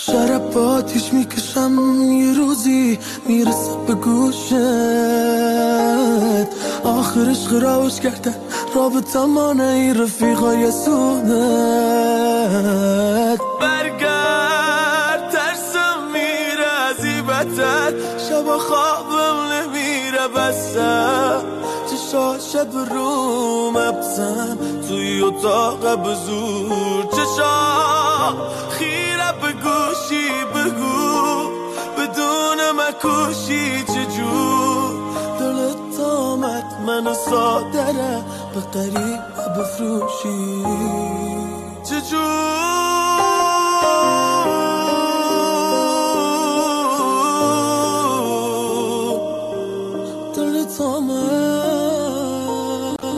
شرب آتیش میکشم یه روزی میرسه به گوشت، آخرش خراوش کردن رابطه مانه ای رفیقای سودت. برگرد ترسم میره ازی بدتر، شب خوابم نمیره بسم چشاشت رو مبسم توی اتاق بزور، چشا خیره به گوشی بگو بدون مکوشی چجور دلت آمد منو سادره به قریب بفروشی چجور